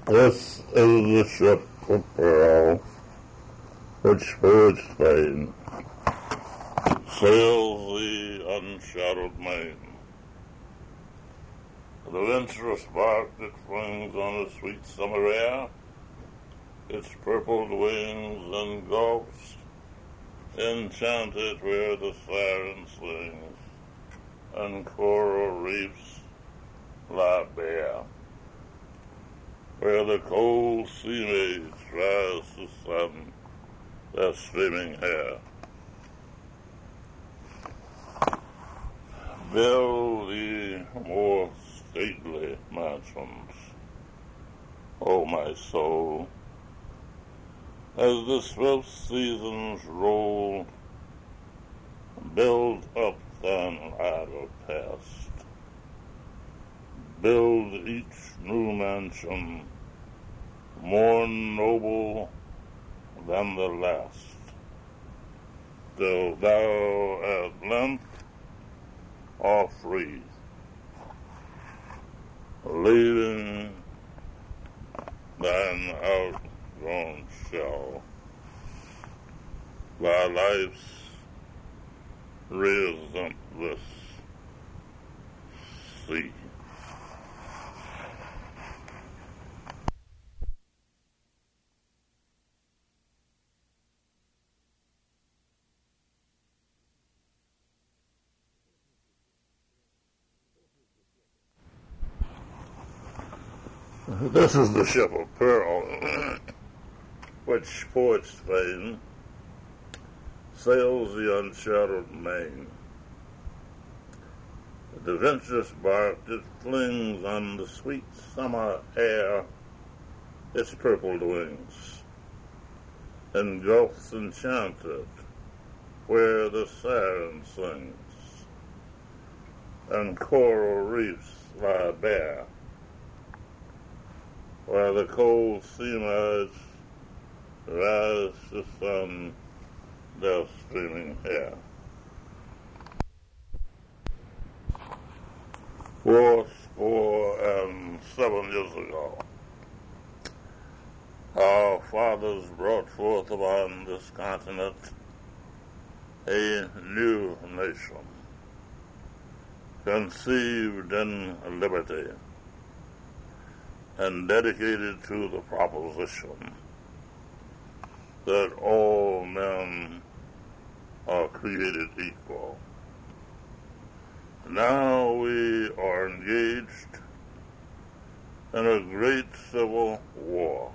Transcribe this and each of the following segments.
This is the ship of Pearl, which for its fame sails the unshadowed main. The venturous bark that flings on the sweet summer air, its purpled wings engulfs, enchanted where the siren sings, and coral reefs lie bare, where the cold sea maids rise to sun their streaming hair. Build ye more stately mansions, O my soul, as the swift seasons roll. Build up thine idle past. Build each new mansion more noble than the last, till thou at length art free, leaving thine outgrown shell by life's relentless sea. This is the ship of Pearl, which for its fame sails the unshadowed main. The venturous bark that flings on the sweet summer air its purpled wings, engulfs enchanted where the siren sings, and coral reefs lie bare, where the cold sea maids rise to sun their streaming hair. 47 years ago, our fathers brought forth upon this continent a new nation, conceived in liberty and dedicated to the proposition that all men are created equal. Now we are engaged in a great civil war,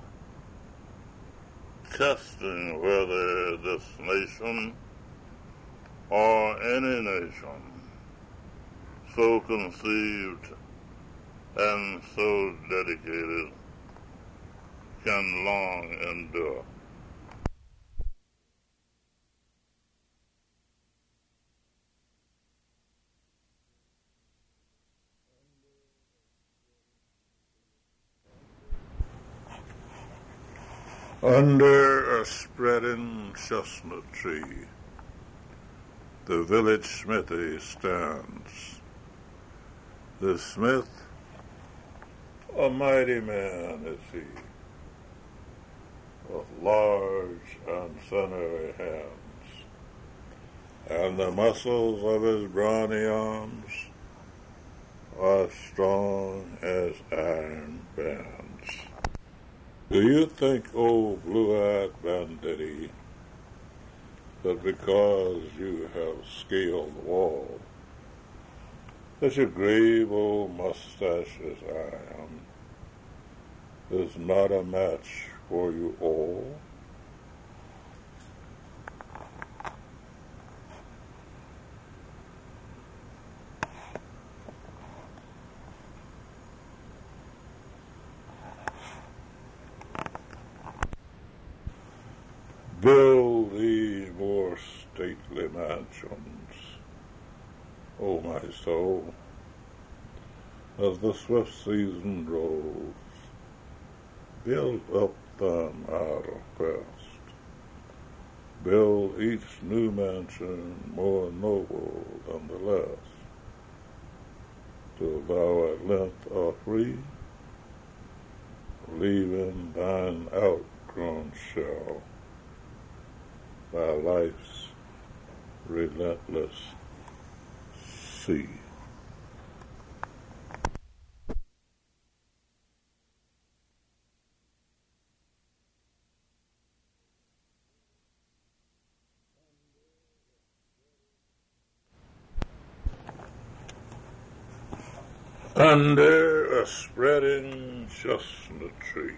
testing whether this nation or any nation so conceived and so dedicated can long endure. Under a spreading chestnut tree, the village smithy stands. The smith, a mighty man is he, with large and sinewy hands, and the muscles of his brawny arms are strong as iron bands. Do you think, old blue-eyed banditti, that because you have scaled the wall, that your grave old mustache as I am is not a match for you all? Build thee more stately mansions, O my soul, as the swift season rolls. Build up thine idle quest. Build each new mansion more noble than the last, till thou at length art free, leaving in thine outgrown shell by life's relentless sea. Under a spreading chestnut tree,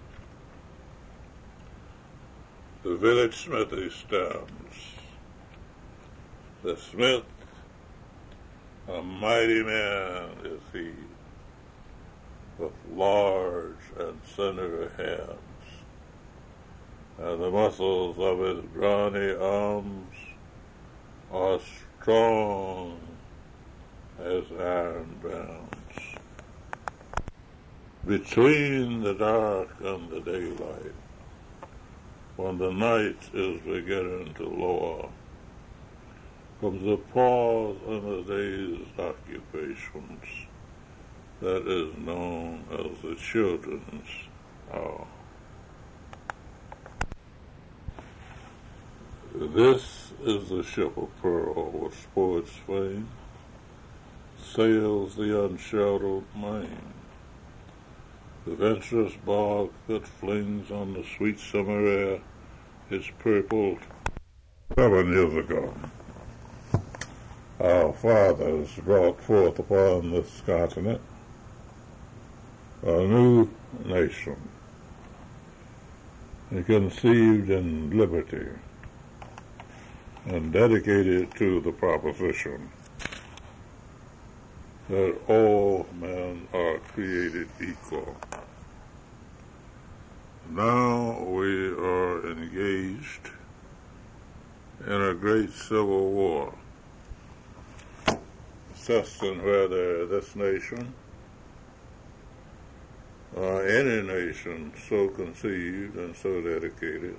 the village smithy stands. The smith, a mighty man is he, with large and slender hands, and the muscles of his brawny arms are strong as iron bands. Between the dark and the daylight, when the night is beginning to lower, comes a pause in the day's occupations that is known as the children's hour. This is the ship of pearl with sports fame, sails the unshadowed main. The venturous bark that flings on the sweet summer air its purple. 7 years ago, our fathers brought forth upon this continent a new nation, conceived in liberty and dedicated to the proposition that all men are created equal. Now we are engaged in a great civil war, testing whether this nation or any nation so conceived and so dedicated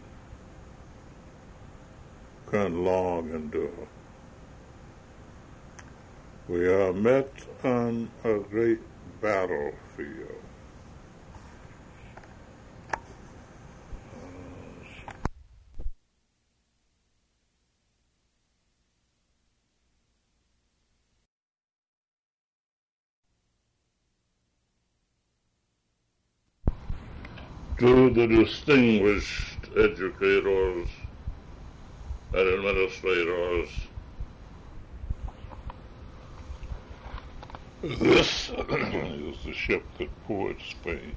can long endure. We are met on a great battlefield. To the distinguished educators and administrators, this is the ship that ports Spain,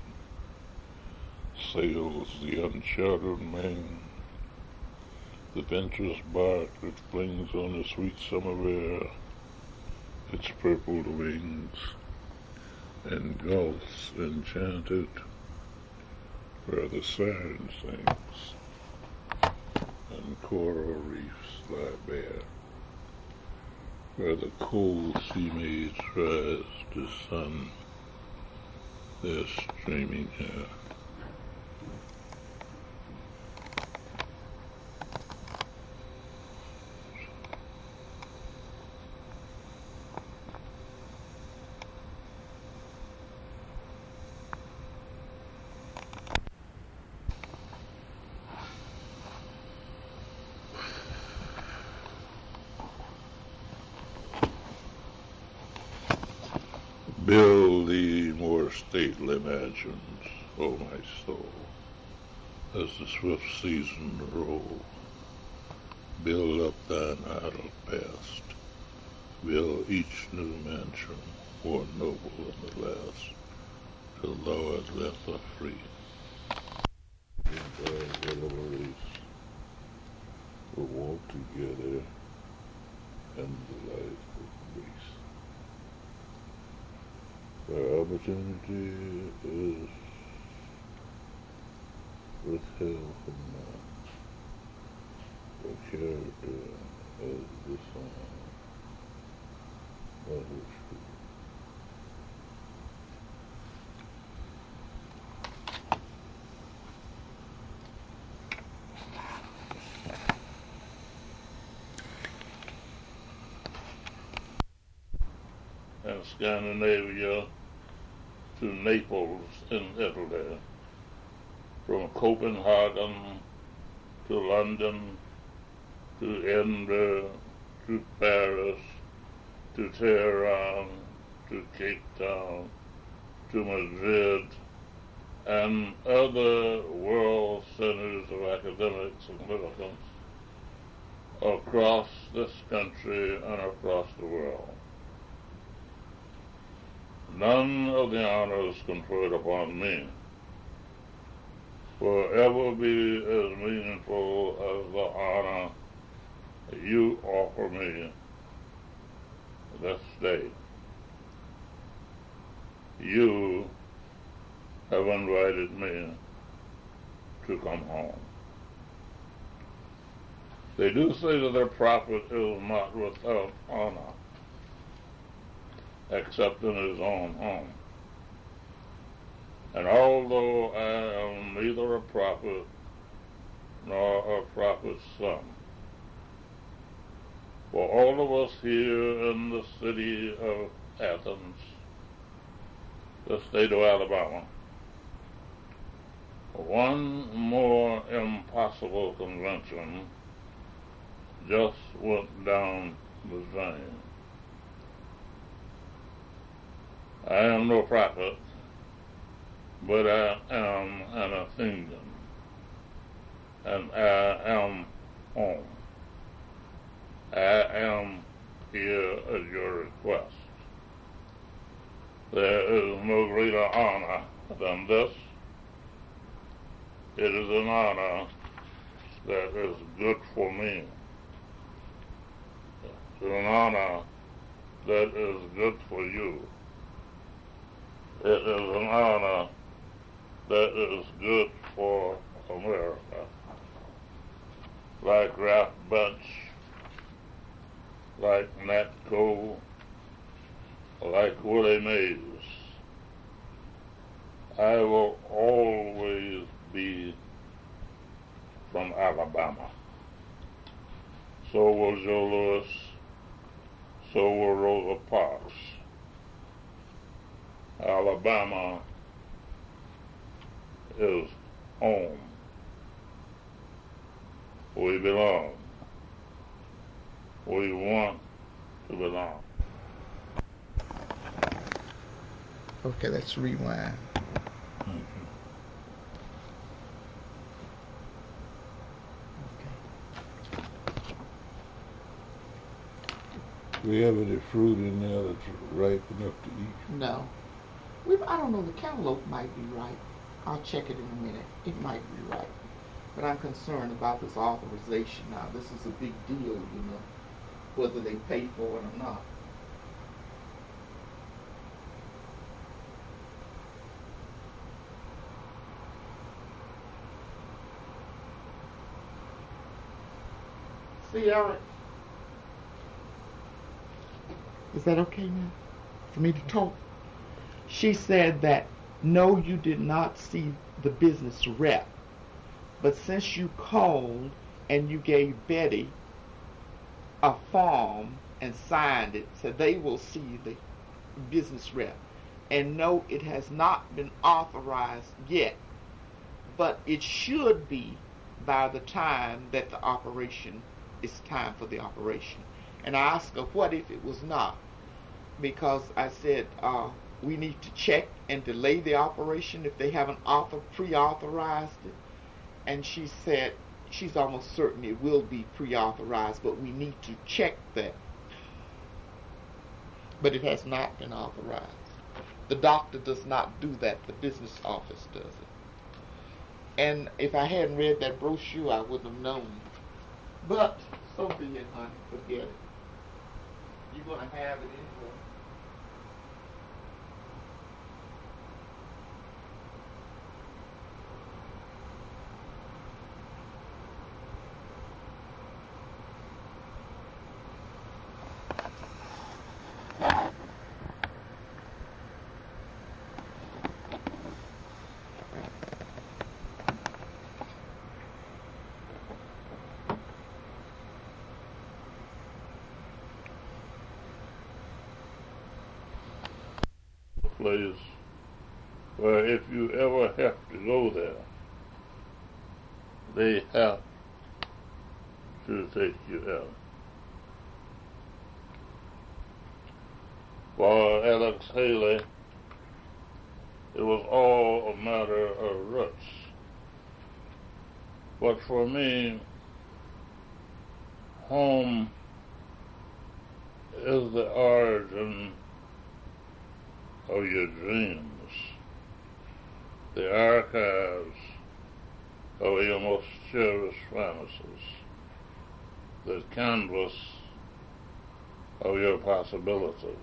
sails the uncharted main, the venturous bark which flings on the sweet summer air its purpled wings, and gulfs enchanted where the siren sings, and coral reefs lie bare, where the cold sea maids rise to sun their streaming hair. Build thee more stately mansions, O my soul, as the swift seasons roll. Build up thine idle past, build each new mansion more noble than the last, till thou at length art free. In thy yellow race, we'll walk together in the light of grace. Our opportunity is withheld from man. The character as the song of his truth. And Scandinavia to Naples in Italy, from Copenhagen to London to Edinburgh to Paris to Tehran to Cape Town to Madrid and other world centers of academic significance across this country and across the world. None of the honors conferred upon me will ever be as meaningful as the honor that you offer me this day. You have invited me to come home. They do say that their prophet is not without honor, except in his own home. And although I am neither a prophet nor a prophet's son, for all of us here in the city of Athens, the state of Alabama, one more impossible convention just went down the drain. I am no prophet, but I am an Athenian, and I am home. I am here at your request. There is no greater honor than this. It is an honor that is good for me. It is an honor that is good for you. It is an honor that is good for America. Like Ralph Bunche, like Nat Cole, like Willie Mays, I will always be from Alabama. So will Joe Louis, so will Rosa Parks. Alabama is home. We belong. We want to belong. Okay, let's rewind. Do we have any fruit in there that's ripe enough to eat? No. I don't know, the cantaloupe might be ripe. I'll check it in a minute. It might be ripe. But I'm concerned about this authorization now. This is a big deal, you know, whether they pay for it or not. See, Eric? Is that okay now for me to talk? She said that, no, you did not see the business rep. But since you called and you gave Betty a form and signed it, so they will see the business rep. And no, it has not been authorized yet. But it should be by the time that the operation is time for the operation. And I asked her, what if it was not? Because I said, we need to check and delay the operation if they haven't pre-authorized it. And she said she's almost certain it will be pre-authorized, but we need to check that. But it has not been authorized. The doctor does not do that. The business office does it. And if I hadn't read that brochure, I wouldn't have known. But so be it, honey. Forget it. You're going to have it anyway. Place where if you ever have to go there, they have to take you in. For Alex Haley, it was all a matter of roots. But for me, home is the origin of your dreams, the archives of your most cherished fantasies, the canvas of your possibilities.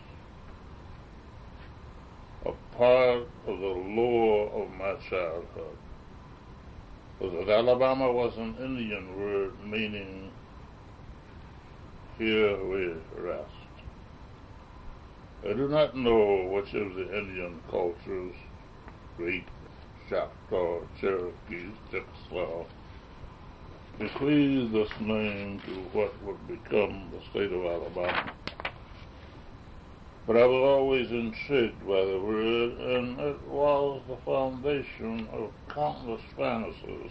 A part of the lore of my childhood was that Alabama was an Indian word meaning here we rest. I do not know which of the Indian cultures, Greek, Choctaw, Cherokee, Chickasaw, bequeathed this name to what would become the state of Alabama. But I was always intrigued by the word, and it was the foundation of countless fantasies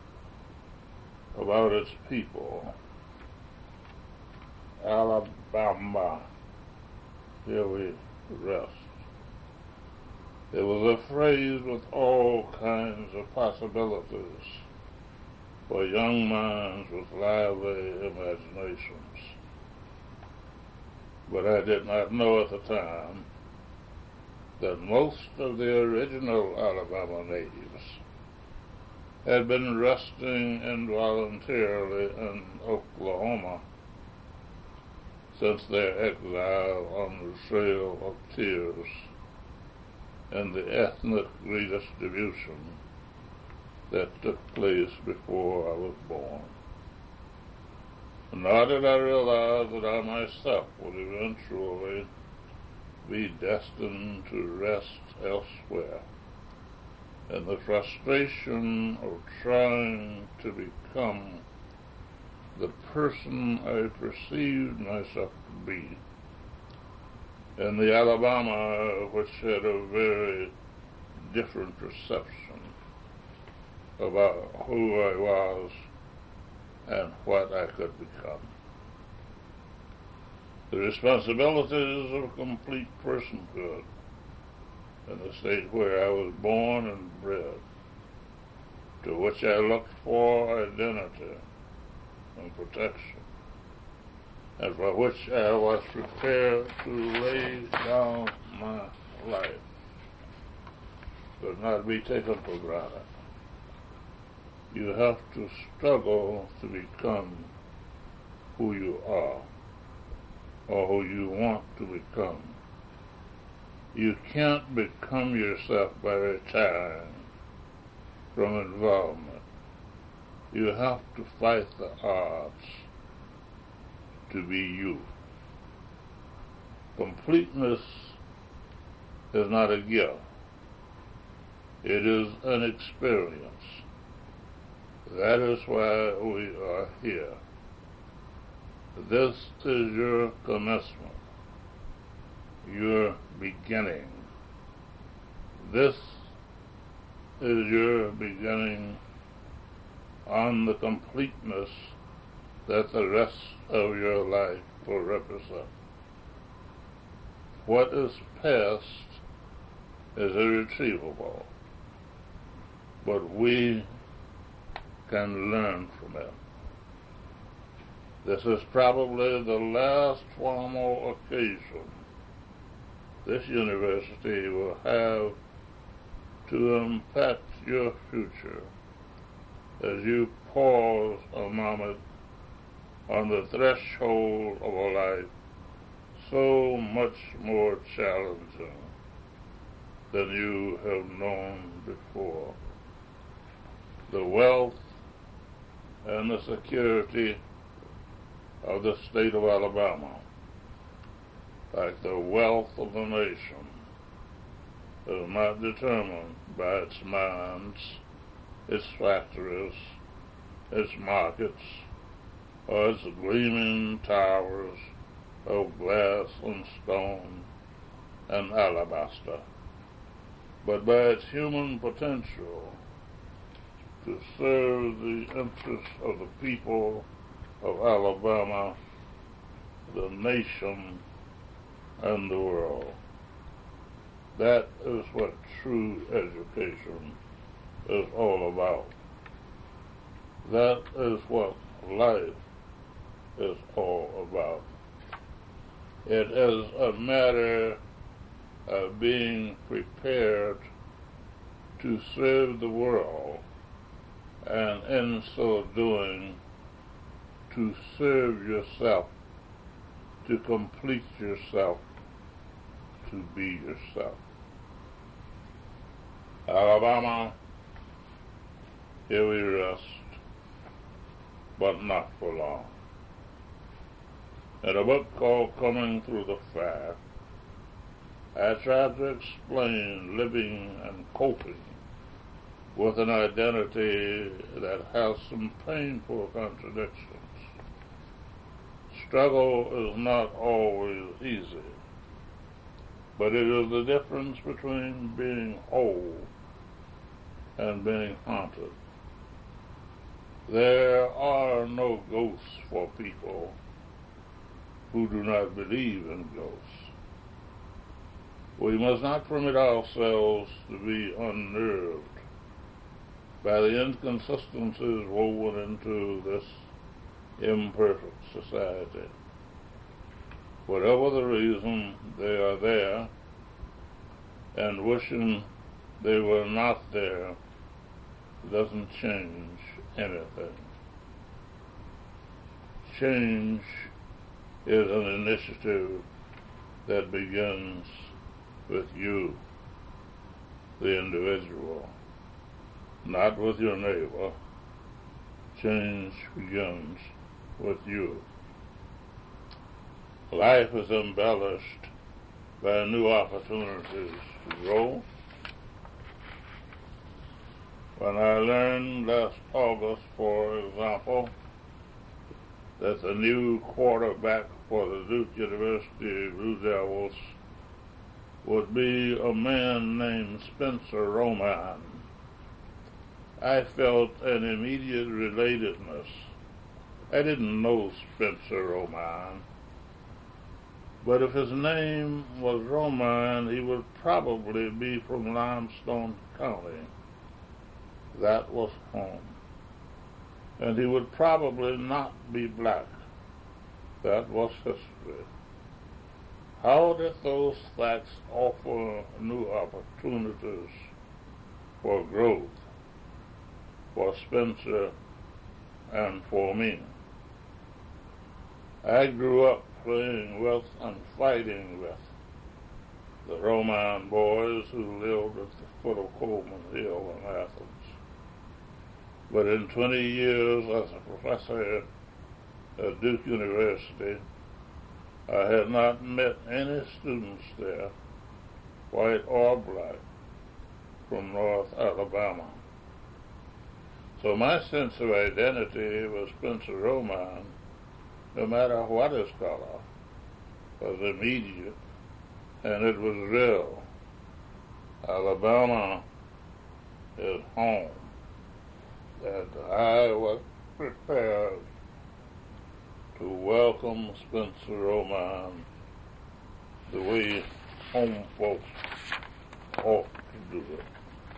about its people. Alabama, here we rest. It was a phrase with all kinds of possibilities for young minds with lively imaginations. But I did not know at the time that most of the original Alabama natives had been resting involuntarily in Oklahoma since their exile on the Trail of Tears and the ethnic redistribution that took place before I was born. Nor did I realize that I myself would eventually be destined to rest elsewhere, and the frustration of trying to become the person I perceived myself to be in the Alabama which had a very different perception about who I was and what I could become. The responsibilities of complete personhood in the state where I was born and bred, to which I looked for identity and protection, and for which I was prepared to lay down my life, could not be taken for granted. You have to struggle to become who you are, or who you want to become. You can't become yourself by retiring from involvement. You have to fight the odds to be you. Completeness is not a gift. It is an experience. That is why we are here. This is your commencement, your beginning. This is your beginning on the completeness that the rest of your life will represent. What is past is irretrievable, but we can learn from it. This is probably the last formal occasion this university will have to impact your future as you pause a moment on the threshold of a life so much more challenging than you have known before. The wealth and the security of the state of Alabama, like the wealth of the nation, is not determined by its mines, its factories, its markets, or its gleaming towers of glass and stone and alabaster, but by its human potential to serve the interests of the people of Alabama, the nation, and the world. That is what true education is all about. That is what life is all about. It is a matter of being prepared to serve the world, and in so doing, to serve yourself, to complete yourself, to be yourself. Alabama, here we rest, but not for long. In a book called Coming Through the Fire, I tried to explain living and coping with an identity that has some painful contradictions. Struggle is not always easy, but it is the difference between being whole and being haunted. There are no ghosts for people who do not believe in ghosts. We must not permit ourselves to be unnerved by the inconsistencies woven into this imperfect society. Whatever the reason, they are there, and wishing they were not there doesn't change anything. Change is an initiative that begins with you, the individual, not with your neighbor. Change begins with you. Life is embellished by new opportunities to grow. When I learned last August, for example, that the new quarterback for the Duke University Blue Devils would be a man named Spencer Roman, I felt an immediate relatedness. I didn't know Spencer Roman, but if his name was Roman, he would probably be from Limestone County. That was home. And he would probably not be black. That was history. How did those facts offer new opportunities for growth for Spencer and for me? I grew up playing with and fighting with the Roman boys who lived at the foot of Coleman Hill in Athens. But in 20 years as a professor at Duke University, I had not met any students there, white or black, from North Alabama. So my sense of identity with Spencer Roman, no matter what his color, was immediate, and it was real. Alabama is home. And I was prepared to welcome Spencer Roman the way home folks ought to do it.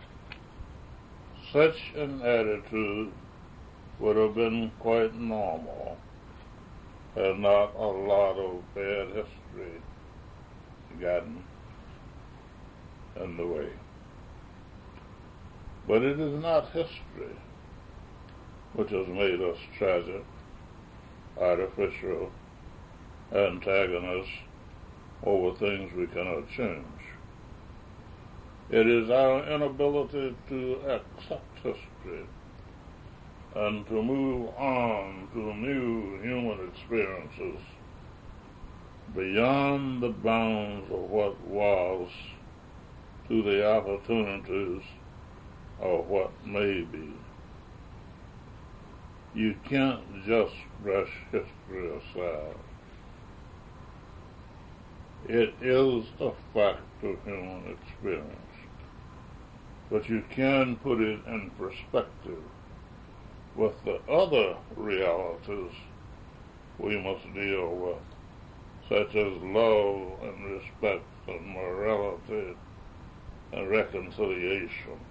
Such an attitude would have been quite normal had not a lot of bad history gotten in the way. But it is not history which has made us tragic, artificial, antagonists over things we cannot change. It is our inability to accept history and to move on to new human experiences beyond the bounds of what was to the opportunities of what may be. You can't just brush history aside. It is a fact of human experience, but you can put it in perspective with the other realities we must deal with, such as love and respect and morality and reconciliation.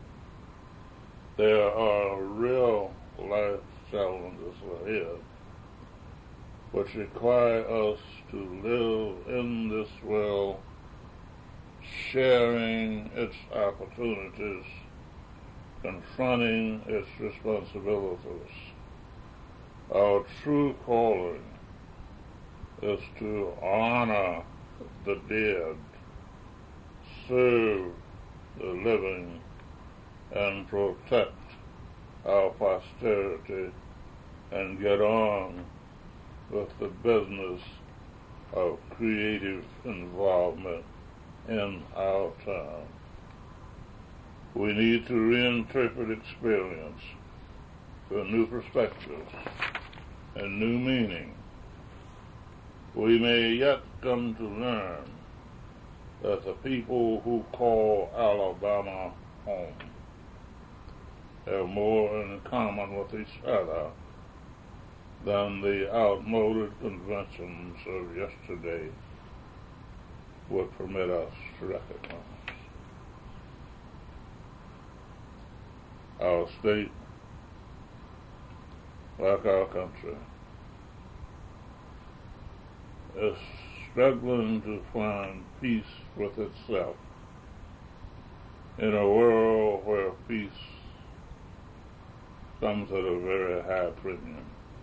There are real life challenges ahead which require us to live in this world, sharing its opportunities, confronting its responsibilities. Our true calling is to honor the dead, serve the living, and protect our posterity, and get on with the business of creative involvement in our time. We need to reinterpret experience with new perspectives and new meaning. We may yet come to learn that the people who call Alabama home have more in common with each other than the outmoded conventions of yesterday would permit us to recognize. Our state, like our country, is struggling to find peace with itself in a world where peace comes at a very high premium.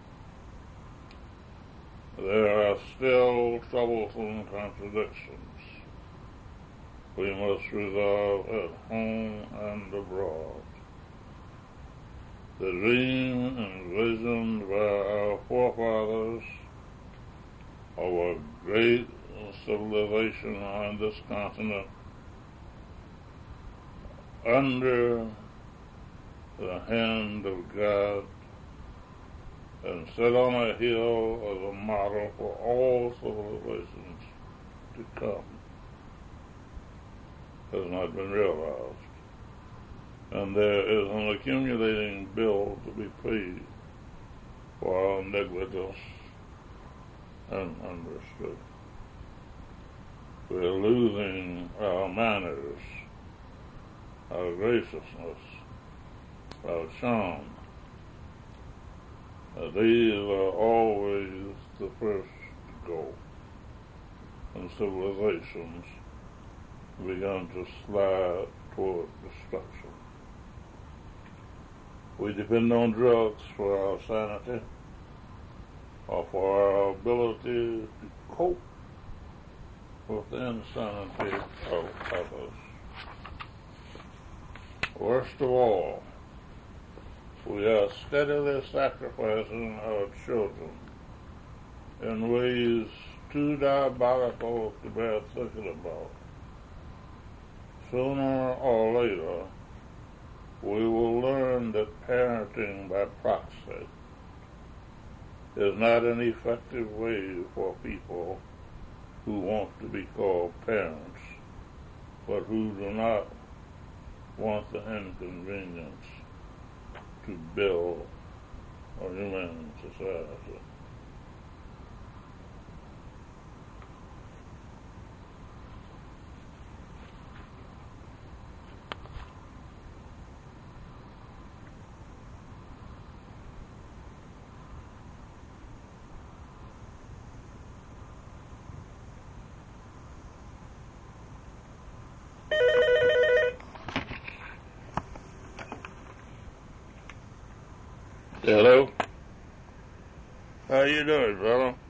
There are still troublesome contradictions we must resolve at home and abroad. The dream envisioned by our forefathers of a great civilization on this continent under the hand of God and set on a hill as a model for all civilizations to come has not been realized. And there is an accumulating bill to be paid for our negligence and understood. We're losing our manners, our graciousness, our charm. These are always the first to go, and civilizations began to slide toward destruction. We depend on drugs for our sanity or for our ability to cope with the insanity of others. Worst of all, we are steadily sacrificing our children in ways too diabolical to bear thinking about. Sooner or later, we will learn that parenting by proxy is not an effective way for people who want to be called parents, but who do not want the inconvenience to build a humane society. Hello? How you doing, fella?